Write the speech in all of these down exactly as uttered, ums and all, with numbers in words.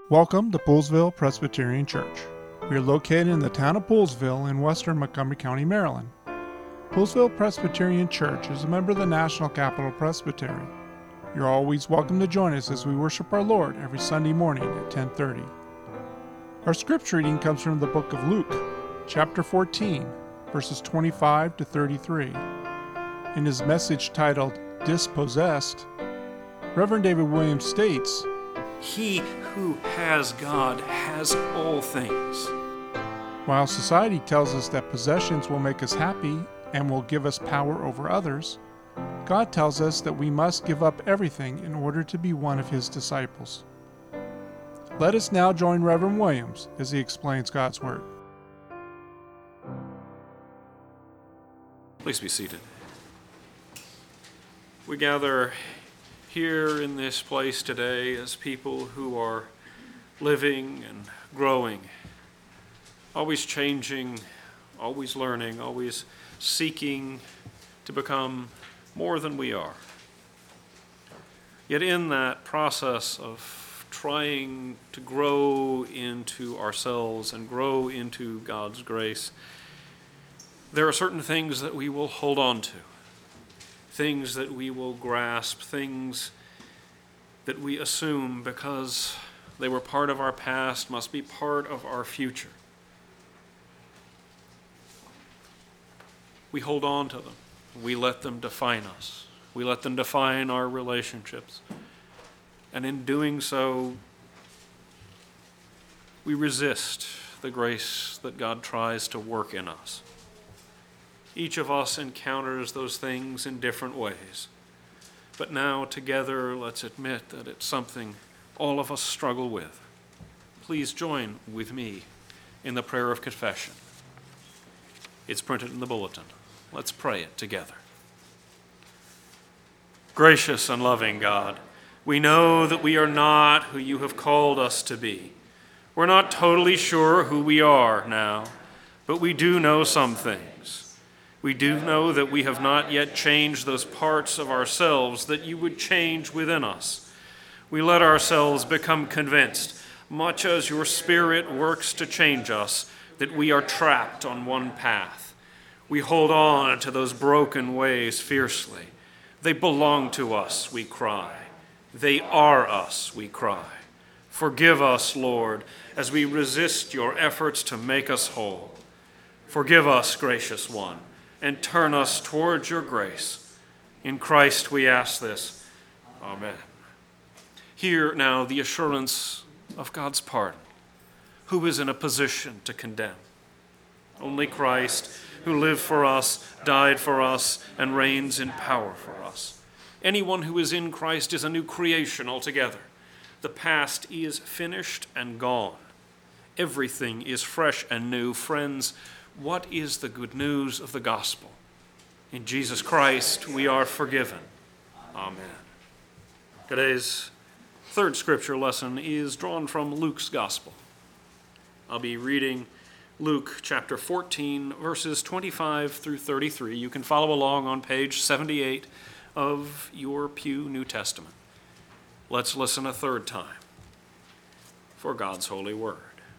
Welcome to Poolesville Presbyterian Church. We are located in the town of Poolesville in western Montgomery County, Maryland. Poolesville Presbyterian Church is a member of the National Capital Presbytery. You're always welcome to join us as we worship our Lord every Sunday morning at ten thirty. Our scripture reading comes from the book of Luke, chapter fourteen, verses twenty-five to thirty-three. In his message titled, Dispossessed, Reverend David Williams states, He who has God has all things. While society tells us that possessions will make us happy and will give us power over others, God tells us that we must give up everything in order to be one of His disciples. Let us now join Reverend Williams as he explains God's Word. Please be seated. We gather here in this place today as people who are living and growing, always changing, always learning, always seeking to become more than we are. Yet in that process of trying to grow into ourselves and grow into God's grace, there are certain things that we will hold on to. Things that we will grasp, things that we assume because they were part of our past must be part of our future. We hold on to them. We let them define us. We let them define our relationships. And in doing so, we resist the grace that God tries to work in us. Each of us encounters those things in different ways. But now, together, let's admit that it's something all of us struggle with. Please join with me in the prayer of confession. It's printed in the bulletin. Let's pray it together. Gracious and loving God, we know that we are not who you have called us to be. We're not totally sure who we are now, but we do know some things. We do know that we have not yet changed those parts of ourselves that you would change within us. We let ourselves become convinced, much as your Spirit works to change us, that we are trapped on one path. We hold on to those broken ways fiercely. They belong to us, we cry. They are us, we cry. Forgive us, Lord, as we resist your efforts to make us whole. Forgive us, gracious one, and turn us towards your grace. In Christ we ask this. Amen. Hear now the assurance of God's pardon. Who is in a position to condemn? Only Christ, who lived for us, died for us, and reigns in power for us. Anyone who is in Christ is a new creation altogether. The past is finished and gone. Everything is fresh and new. Friends, what is the good news of the gospel? In Jesus Christ, we are forgiven. Amen. Today's third scripture lesson is drawn from Luke's gospel. I'll be reading Luke chapter fourteen, verses twenty-five through thirty-three. You can follow along on page seventy-eight of your Pew New Testament. Let's listen a third time for God's holy word.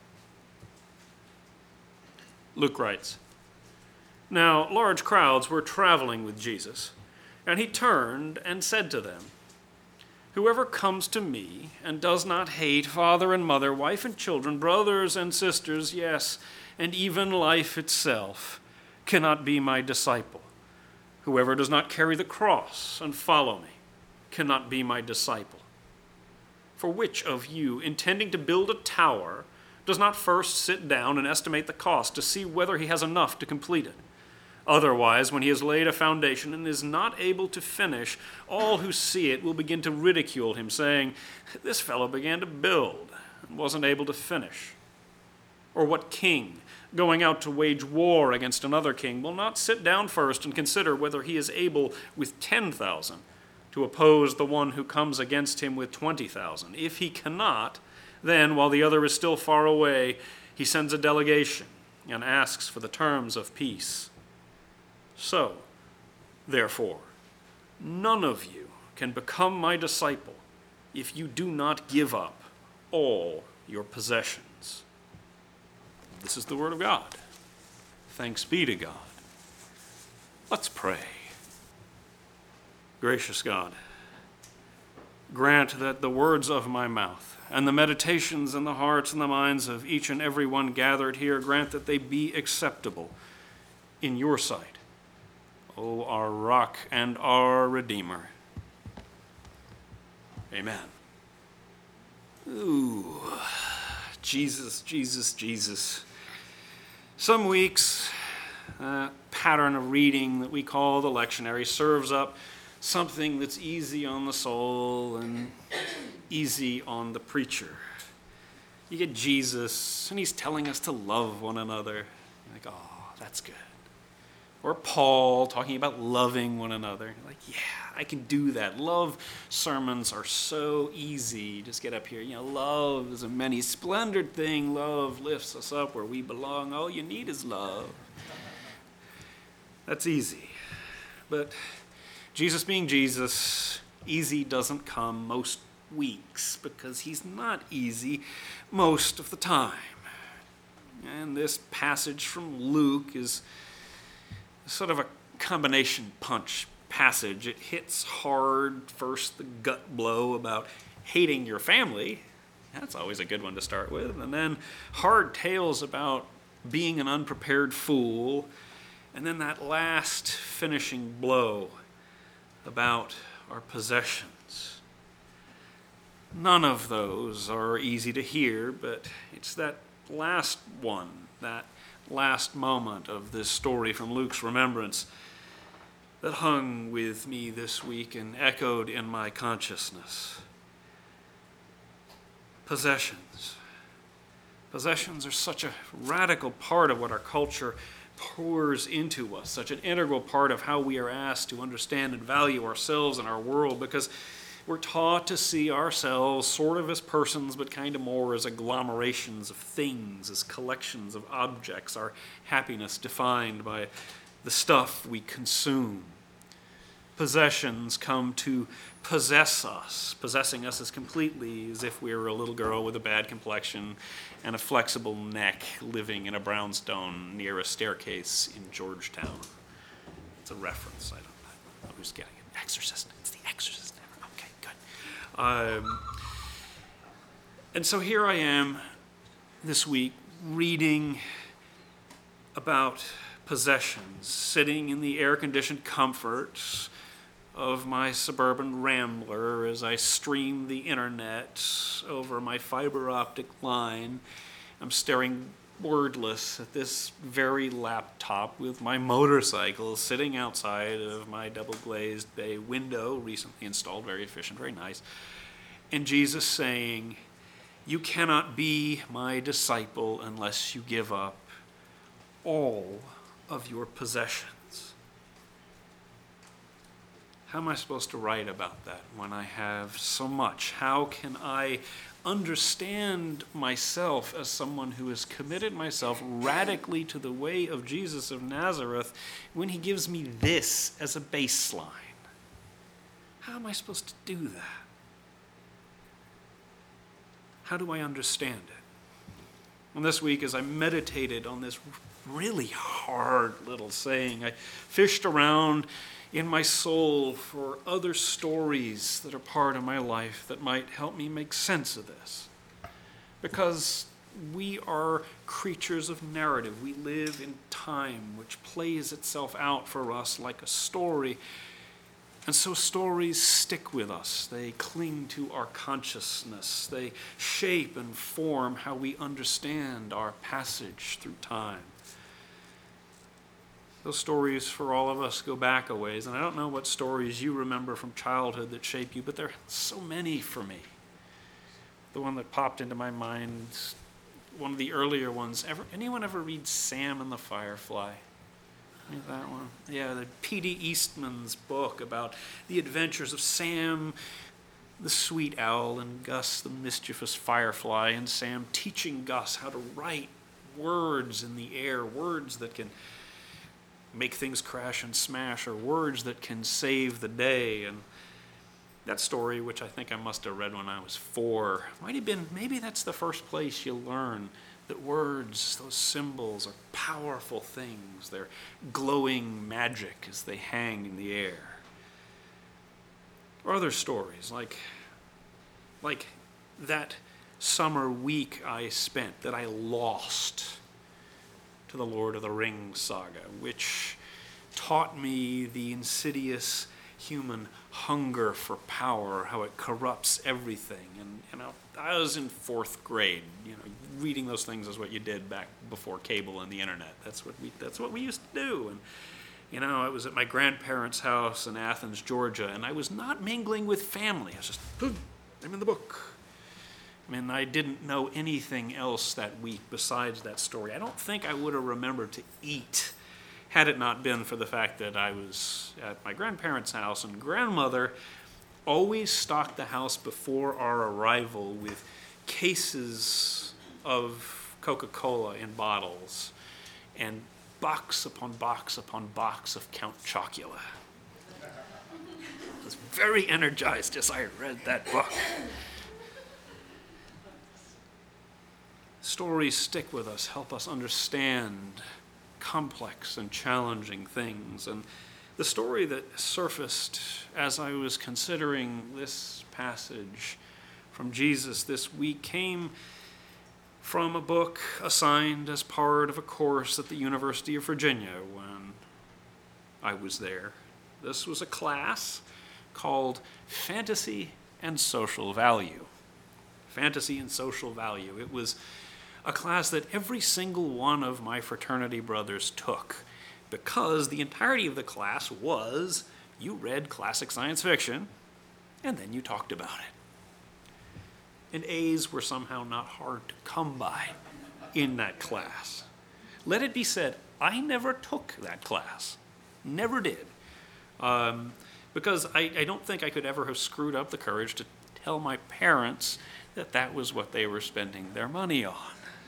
Luke writes, Now large crowds were traveling with Jesus, and he turned and said to them, Whoever comes to me and does not hate father and mother, wife and children, brothers and sisters, yes, and even life itself, cannot be my disciple. Whoever does not carry the cross and follow me cannot be my disciple. For which of you, intending to build a tower, does not first sit down and estimate the cost to see whether he has enough to complete it? Otherwise, when he has laid a foundation and is not able to finish, all who see it will begin to ridicule him, saying, This fellow began to build and wasn't able to finish. Or what king, going out to wage war against another king, will not sit down first and consider whether he is able with ten thousand to oppose the one who comes against him with twenty thousand? If he cannot, then, while the other is still far away, he sends a delegation and asks for the terms of peace. So, therefore, none of you can become my disciple if you do not give up all your possessions. This is the word of God. Thanks be to God. Let's pray. Gracious God, grant that the words of my mouth and the meditations in the hearts and the minds of each and every one gathered here, grant that they be acceptable in your sight, O our rock and our Redeemer. Amen. Ooh, Jesus, Jesus, Jesus. Some weeks, a pattern of reading that we call the lectionary serves up something that's easy on the soul and easy on the preacher. You get Jesus, and he's telling us to love one another. You're like, oh, that's good. Or Paul talking about loving one another. You're like, yeah, I can do that. Love sermons are so easy. Just get up here. You know, love is a many splendored thing. Love lifts us up where we belong. All you need is love. That's easy. But Jesus being Jesus, easy doesn't come most weeks because he's not easy most of the time. And this passage from Luke is sort of a combination punch passage. It hits hard, first the gut blow about hating your family. That's always a good one to start with. And then hard tales about being an unprepared fool. And then that last finishing blow about our possessions. None of those are easy to hear, but it's that last one, that last moment of this story from Luke's remembrance that hung with me this week and echoed in my consciousness. Possessions. Possessions are such a radical part of what our culture pours into us, such an integral part of how we are asked to understand and value ourselves and our world, because we're taught to see ourselves sort of as persons, but kind of more as agglomerations of things, as collections of objects, our happiness defined by the stuff we consume. Possessions come to possess us, possessing us as completely as if we were a little girl with a bad complexion and a flexible neck living in a brownstone near a staircase in Georgetown. It's a reference. I don't know who's getting it. Exorcist. It's the Exorcist. Okay, good. Um, and so here I am this week reading about possessions, sitting in the air-conditioned comfort of my suburban Rambler as I stream the internet over my fiber optic line. I'm staring wordless at this very laptop with my motorcycle sitting outside of my double-glazed bay window, recently installed, very efficient, very nice. And Jesus saying, "You cannot be my disciple unless you give up all of your possessions." How am I supposed to write about that when I have so much? How can I understand myself as someone who has committed myself radically to the way of Jesus of Nazareth when he gives me this as a baseline? How am I supposed to do that? How do I understand it? And this week, as I meditated on this really hard little saying, I fished around in my soul for other stories that are part of my life that might help me make sense of this. Because we are creatures of narrative. We live in time which plays itself out for us like a story. And so stories stick with us. They cling to our consciousness. They shape and form how we understand our passage through time. Those stories for all of us go back a ways, and I don't know what stories you remember from childhood that shape you, but there are so many for me. The one that popped into my mind, one of the earlier ones, ever anyone ever read Sam and the Firefly? Is that one? Yeah, the P D Eastman's book about the adventures of Sam, the sweet owl, and Gus, the mischievous firefly, and Sam teaching Gus how to write words in the air, words that can make things crash and smash, or words that can save the day. And That story, which I think I must have read when I was four, might have been, maybe that's the first place you learn that words, those symbols, are powerful things. They're glowing magic as they hang in the air. Or other stories, like, like that summer week I spent that I lost to the Lord of the Rings saga, which taught me the insidious human hunger for power, how it corrupts everything. And, you know, I was in fourth grade. You know, reading those things is what you did back before cable and the internet. That's what we, that's what we used to do. And, you know, I was at my grandparents' house in Athens, Georgia, and I was not mingling with family. I was just, I'm in the book. I mean, I didn't know anything else that week besides that story. I don't think I would have remembered to eat had it not been for the fact that I was at my grandparents' house, and grandmother always stocked the house before our arrival with cases of Coca-Cola in bottles and box upon box upon box of Count Chocula. I was very energized as I read that book. Stories stick with us, help us understand complex and challenging things. And the story that surfaced as I was considering this passage from Jesus this week came from a book assigned as part of a course at the University of Virginia when I was there. This was a class called Fantasy and Social Value. Fantasy and Social Value. It was a class that every single one of my fraternity brothers took, because the entirety of the class was you read classic science fiction and then you talked about it. And A's were somehow not hard to come by in that class. Let it be said, I never took that class. Never did. Um, because I, I don't think I could ever have screwed up the courage to tell my parents that that was what they were spending their money on.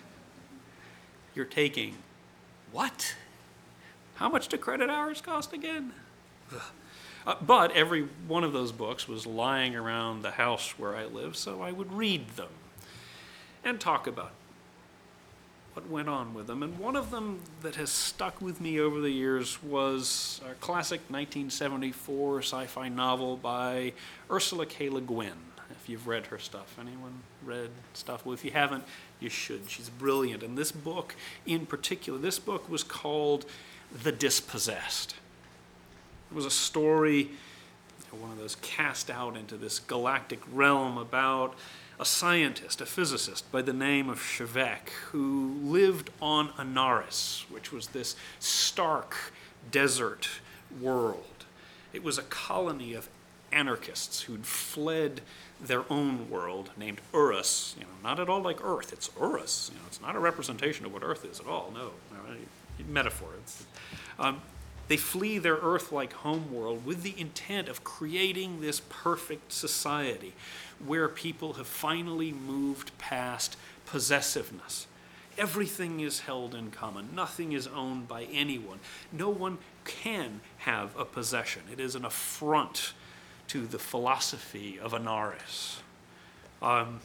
You're taking what? How much do credit hours cost again? Uh, but every one of those books was lying around the house where I live, so I would read them and talk about what went on with them. And one of them that has stuck with me over the years was a classic nineteen seventy-four sci-fi novel by Ursula K. Le Guin. If you've read her stuff. Anyone read stuff? Well, if you haven't, you should. She's brilliant. And this book in particular, this book was called The Dispossessed. It was a story, one of those cast out into this galactic realm about a scientist, a physicist by the name of Shevek, who lived on Anaris, which was this stark desert world. It was a colony of anarchists who'd fled their own world named Urus. You know, not at all like Earth. It's Urus. You know, it's not a representation of what Earth is at all. No, no metaphor. It's, um, they flee their Earth-like homeworld with the intent of creating this perfect society where people have finally moved past possessiveness. Everything is held in common. Nothing is owned by anyone. No one can have a possession. It is an affront to the philosophy of Anaris. Um,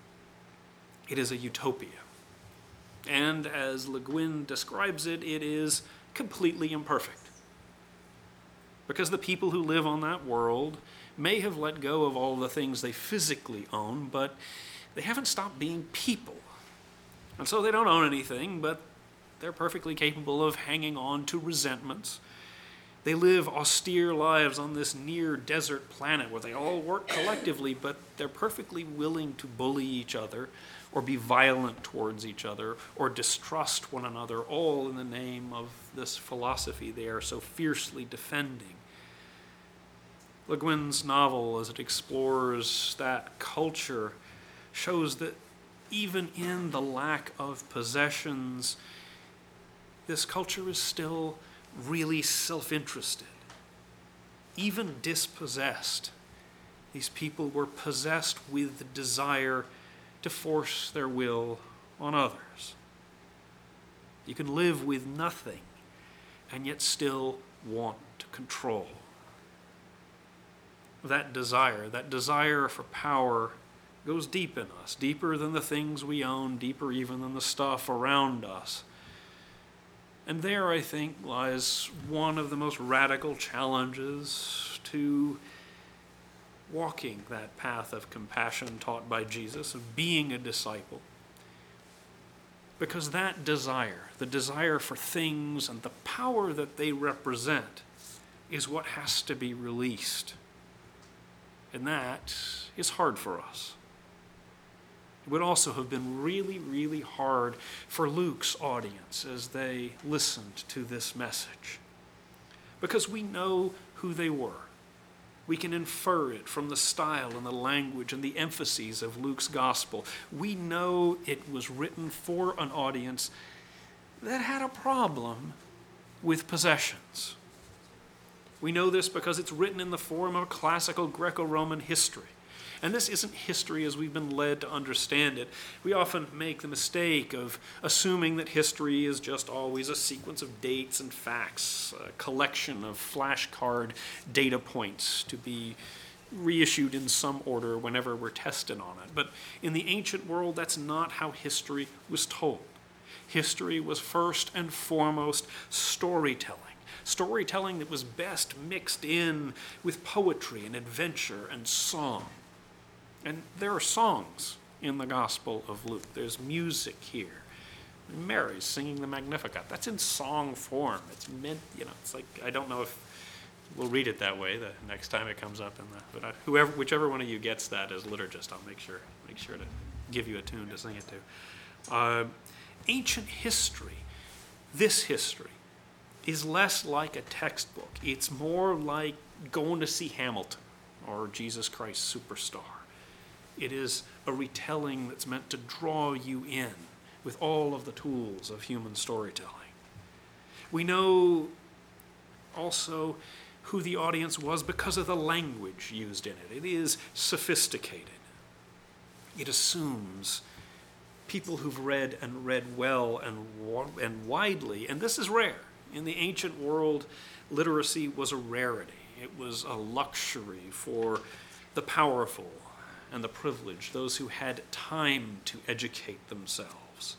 it is a utopia. And as Le Guin describes it, it is completely imperfect. Because the people who live on that world may have let go of all the things they physically own, but they haven't stopped being people. And so they don't own anything, but they're perfectly capable of hanging on to resentments. They live austere lives on this near desert planet where they all work collectively, but they're perfectly willing to bully each other or be violent towards each other or distrust one another, all in the name of this philosophy they are so fiercely defending. Le Guin's novel, as it explores that culture, shows that even in the lack of possessions, this culture is still really self-interested. Even dispossessed, these people were possessed with the desire to force their will on others. You can live with nothing and yet still want to control. that desire, that desire for power, goes deep in us, deeper than the things we own, deeper even than the stuff around us. And there, I think, lies one of the most radical challenges to walking that path of compassion taught by Jesus, of being a disciple. Because that desire, the desire for things and the power that they represent, is what has to be released. And that is hard for us. It would also have been really, really hard for Luke's audience as they listened to this message. Because we know who they were. We can infer it from the style and the language and the emphases of Luke's gospel. We know it was written for an audience that had a problem with possessions. We know this because it's written in the form of classical Greco-Roman history. And this isn't history as we've been led to understand it. We often make the mistake of assuming that history is just always a sequence of dates and facts, a collection of flashcard data points to be reissued in some order whenever we're tested on it. But in the ancient world, that's not how history was told. History was first and foremost storytelling. Storytelling that was best mixed in with poetry and adventure and song. And there are songs in the Gospel of Luke. There's music here. Mary's singing the Magnificat. That's in song form. It's meant, you know, it's like, I don't know if we'll read it that way the next time it comes up in the, but I, whoever, whichever one of you gets that as liturgist, I'll make sure, make sure to give you a tune to sing it to. Uh, ancient history, this history, is less like a textbook. It's more like going to see Hamilton or Jesus Christ Superstar. It is a retelling that's meant to draw you in with all of the tools of human storytelling. We know also who the audience was because of the language used in it. It is sophisticated. It assumes people who've read and read well and, and widely, and this is rare. In the ancient world, literacy was a rarity. It was a luxury for the powerful and the privileged, those who had time to educate themselves.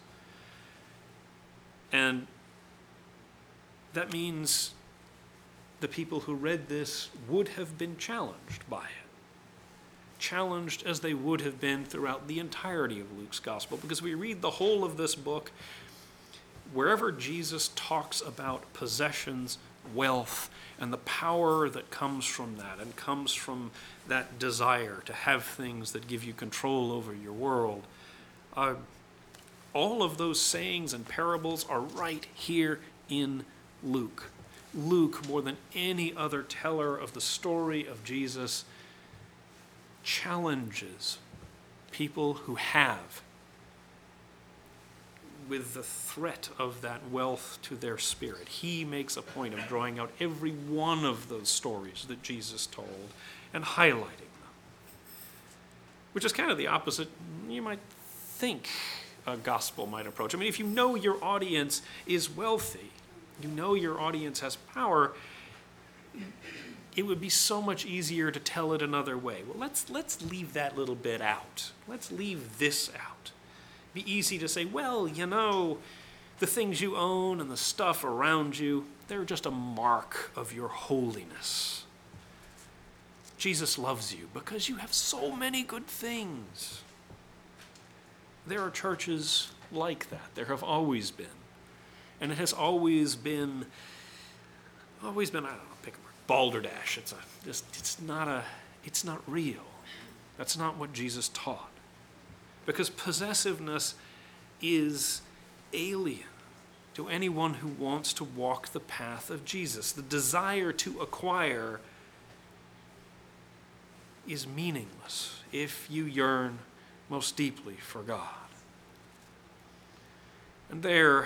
And that means the people who read this would have been challenged by it. Challenged as they would have been throughout the entirety of Luke's gospel, because we read the whole of this book, wherever Jesus talks about possessions, wealth, and the power that comes from that, and comes from that desire to have things that give you control over your world, uh, all of those sayings and parables are right here in Luke. Luke, more than any other teller of the story of Jesus, challenges people who have with the threat of that wealth to their spirit. He makes a point of drawing out every one of those stories that Jesus told and highlighting them, which is kind of the opposite you might think a gospel might approach. I mean, if you know your audience is wealthy, you know your audience has power, it would be so much easier to tell it another way. Well, let's let's leave that little bit out. Let's leave this out. It'd be easy to say, well, you know, the things you own and the stuff around you, they're just a mark of your holiness. Jesus loves you because you have so many good things. There are churches like that. There have always been. And it has always been, always been, I don't know, pick a word, balderdash. It's a, just, it's not a, it's not real. That's not what Jesus taught. Because possessiveness is alien to anyone who wants to walk the path of Jesus. The desire to acquire is meaningless if you yearn most deeply for God. And there,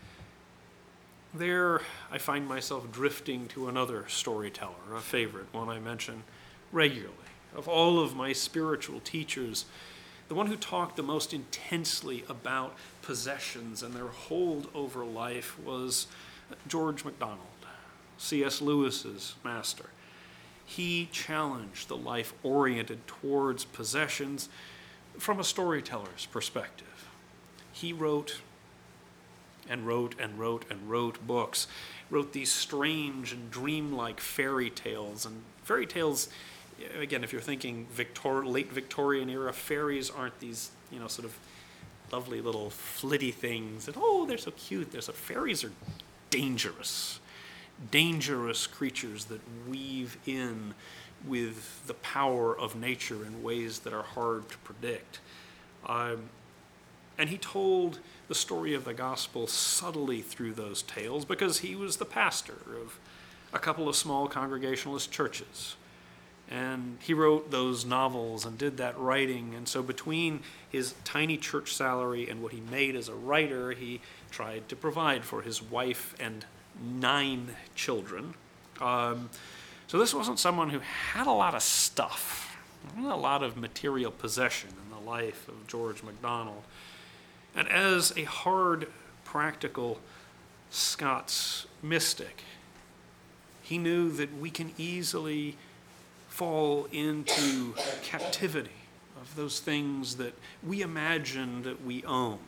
there I find myself drifting to another storyteller, a favorite, one I mention regularly. Of all of my spiritual teachers, the one who talked the most intensely about possessions and their hold over life was George MacDonald, C S Lewis's master. He challenged the life oriented towards possessions from a storyteller's perspective. He wrote and wrote and wrote and wrote books, wrote these strange and dreamlike fairy tales. And fairy tales, again, if you're thinking Victor- late Victorian era, fairies aren't these, you know, sort of lovely little flitty things. And oh, they're so cute. They're so, fairies are dangerous. Dangerous creatures that weave in with the power of nature in ways that are hard to predict. Um, and he told the story of the gospel subtly through those tales because he was the pastor of a couple of small Congregationalist churches. And he wrote those novels and did that writing. And so between his tiny church salary and what he made as a writer, he tried to provide for his wife and nine children. Um, so this wasn't someone who had a lot of stuff, a lot of material possession in the life of George MacDonald. And as a hard, practical Scots mystic, he knew that we can easily fall into captivity of those things that we imagine that we own.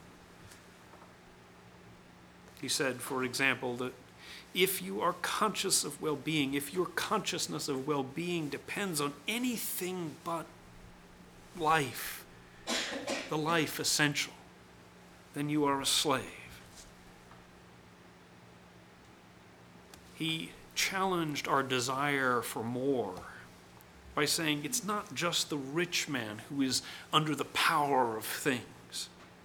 He said, for example, that if you are conscious of well-being, if your consciousness of well-being depends on anything but life, the life essential, then you are a slave. He challenged our desire for more by saying it's not just the rich man who is under the power of things.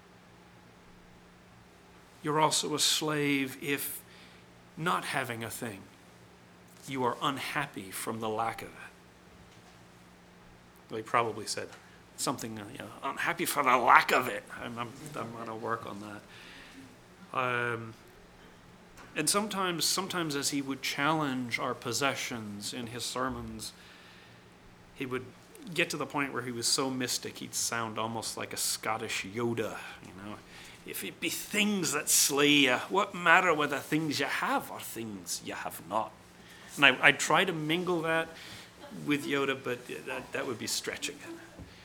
You're also a slave if, not having a thing, you are unhappy from the lack of it. Well, he probably said something, you know, unhappy for the lack of it. I'm, I'm, I'm going to work on that. Um, and sometimes, sometimes as he would challenge our possessions in his sermons, he would get to the point where he was so mystic, he'd sound almost like a Scottish Yoda, you know. If it be things that slay you, what matter whether things you have or things you have not? And I, I try to mingle that with Yoda, but that, that would be stretching it.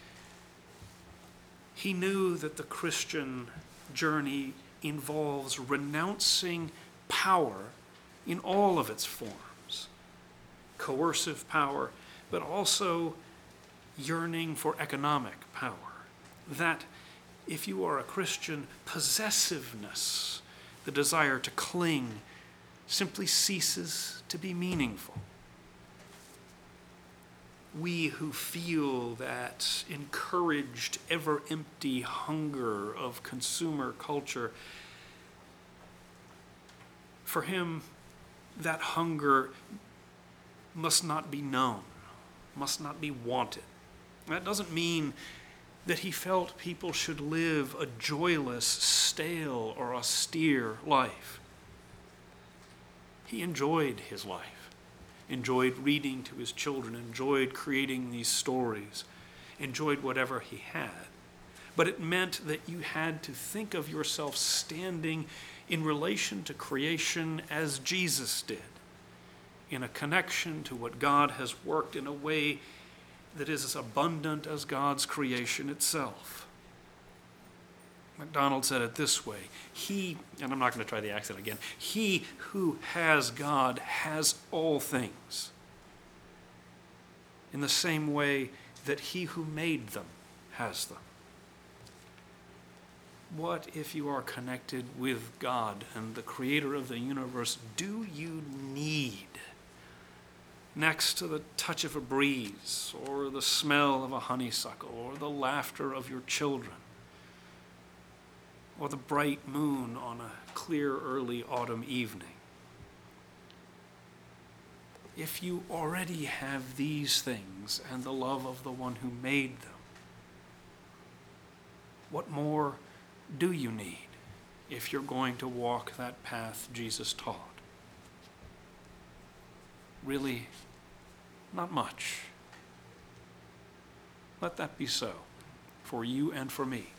He knew that the Christian journey involves renouncing power in all of its forms. Coercive power, but also yearning for economic power. That if you are a Christian, possessiveness, the desire to cling, simply ceases to be meaningful. We who feel that encouraged, ever-empty hunger of consumer culture, for him, that hunger must not be known, must not be wanted. That doesn't mean that he felt people should live a joyless, stale, or austere life. He enjoyed his life, enjoyed reading to his children, enjoyed creating these stories, enjoyed whatever he had. But it meant that you had to think of yourself standing in relation to creation as Jesus did, in a connection to what God has worked in a way that is as abundant as God's creation itself. MacDonald said it this way: he, and I'm not going to try the accent again, he who has God has all things, in the same way that he who made them has them. What if you are connected with God and the creator of the universe? Do you need, next to the touch of a breeze, or the smell of a honeysuckle, or the laughter of your children, or the bright moon on a clear early autumn evening? If you already have these things and the love of the one who made them, what more do you need if you're going to walk that path Jesus taught? Really, not much. Let that be so for you and for me.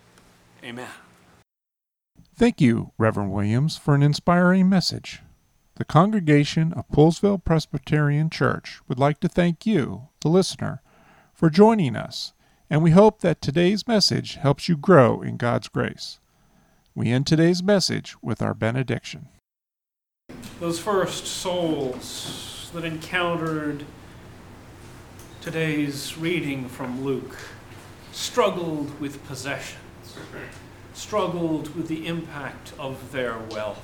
Amen. Thank you, Reverend Williams, for an inspiring message. The congregation of Poolesville Presbyterian Church would like to thank you, the listener, for joining us, and we hope that today's message helps you grow in God's grace. We end today's message with our benediction. Those first souls that encountered today's reading from Luke struggled with possessions, struggled with the impact of their wealth.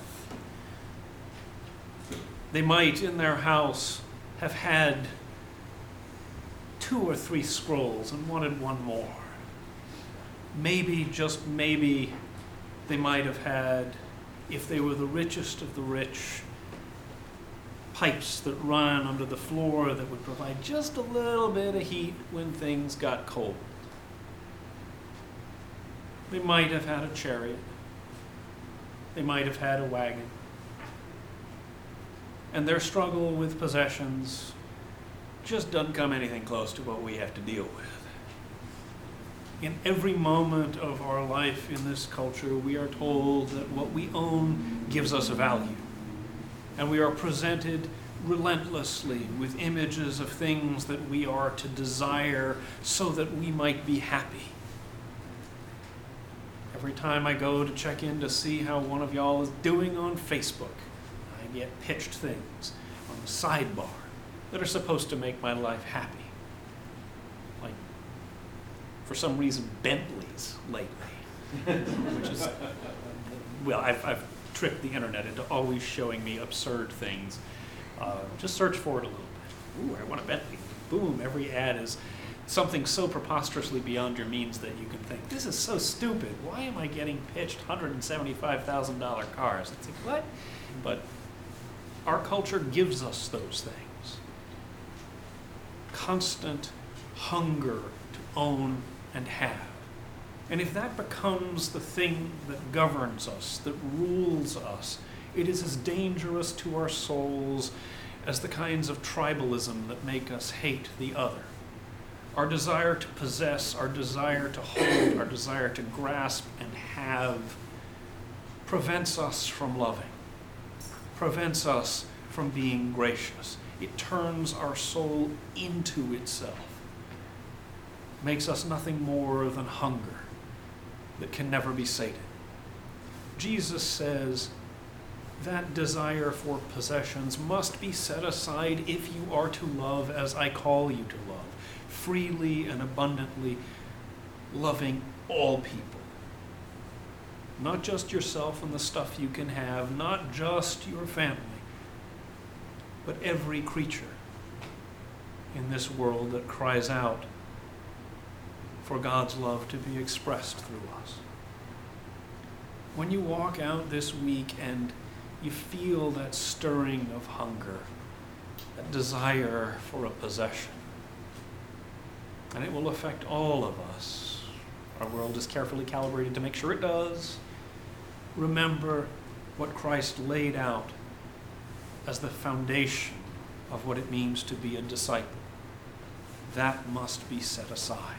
They might, in their house, have had two or three scrolls and wanted one more. Maybe, just maybe, they might have had, if they were the richest of the rich, pipes that run under the floor that would provide just a little bit of heat when things got cold. They might have had a chariot. They might have had a wagon. And their struggle with possessions just doesn't come anything close to what we have to deal with. In every moment of our life in this culture, we are told that what we own gives us a value. And we are presented relentlessly with images of things that we are to desire so that we might be happy. Every time I go to check in to see how one of y'all is doing on Facebook, I get pitched things on the sidebar that are supposed to make my life happy. Like, for some reason, Bentleys lately. Which is, well, I've, I've tricked the internet into always showing me absurd things. Uh, just search for it a little bit. Ooh, I want a Bentley. Boom, every ad is something so preposterously beyond your means that you can think, this is so stupid. Why am I getting pitched one hundred seventy-five thousand dollars cars? It's like, what? But our culture gives us those things. Constant hunger to own and have. And if that becomes the thing that governs us, that rules us, it is as dangerous to our souls as the kinds of tribalism that make us hate the other. Our desire to possess, our desire to hold, our desire to grasp and have prevents us from loving, prevents us from being gracious. It turns our soul into itself, makes us nothing more than hunger that can never be sated. Jesus says that desire for possessions must be set aside if you are to love as I call you to love, freely and abundantly, loving all people. Not just yourself and the stuff you can have, not just your family, but every creature in this world that cries out for God's love to be expressed through us. When you walk out this week and you feel that stirring of hunger, that desire for a possession, and it will affect all of us. Our world is carefully calibrated to make sure it does. Remember what Christ laid out as the foundation of what it means to be a disciple. That must be set aside.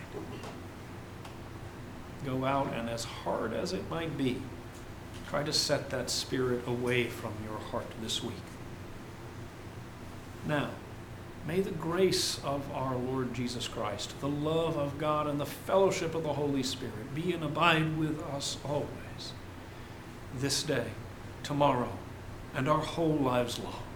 Go out and, as hard as it might be, try to set that spirit away from your heart this week. Now, may the grace of our Lord Jesus Christ, the love of God, and the fellowship of the Holy Spirit be and abide with us always, this day, tomorrow, and our whole lives long.